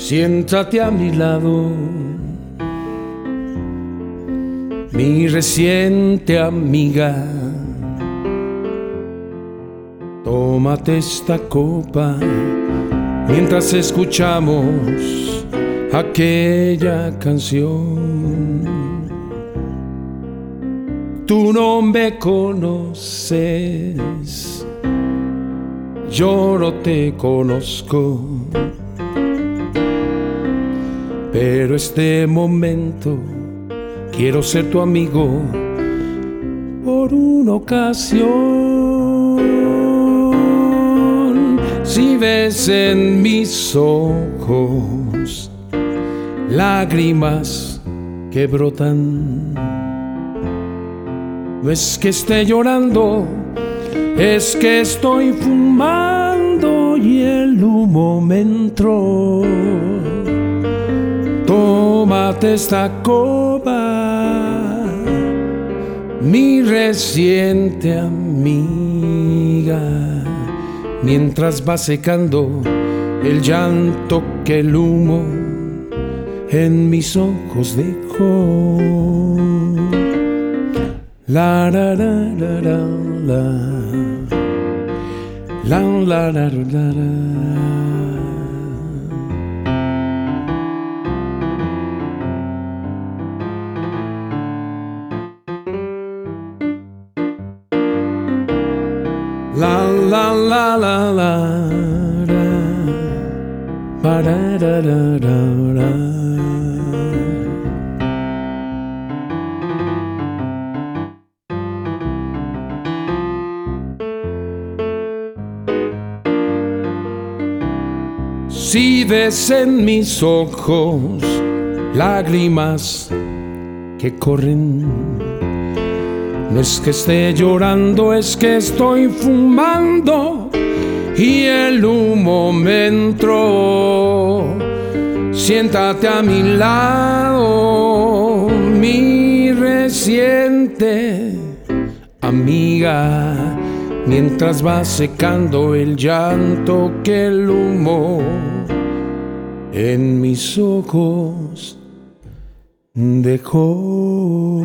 Siéntate a mi lado, mi reciente amiga. Tómate esta copa mientras escuchamos aquella canción. Tú no me conoces, yo no te conozco, pero este momento quiero ser tu amigo por una ocasión. Si ves en mis ojos lágrimas que brotan, no es que esté llorando, es que estoy fumando y el humo me entró. Tómate esta copa, mi reciente amiga, mientras va secando el llanto que el humo en mis ojos dejó. La la la la la la la la la la. La la la la la ba da da da da. Si ves en mis ojos lágrimas que corren, no es que esté llorando, es que estoy fumando y el humo me entró. Siéntate a mi lado, mi reciente amiga, mientras va secando el llanto que el humo en mis ojos dejó.